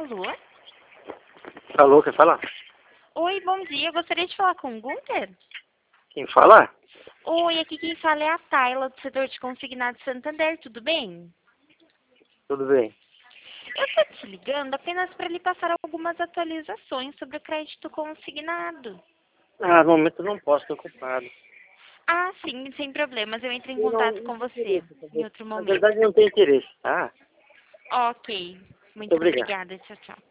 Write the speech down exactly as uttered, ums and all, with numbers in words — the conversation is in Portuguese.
Alô? Alô, quer falar? Oi, bom dia. Eu gostaria de falar com o Gunter. Quem fala? Oi, aqui quem fala é a Tayla, do setor de consignado Santander. Tudo bem? Tudo bem. Eu estou te ligando apenas para lhe passar algumas atualizações sobre o crédito consignado. Ah, no momento eu não posso, estou ocupado. Ah, sim, sem problemas. Eu entro em Eu não, contato não com tenho você interesse, em sabe? outro Na momento. verdade não tenho interesse, tá? Ok. Muito Muito obrigado. obrigada. Tchau, tchau.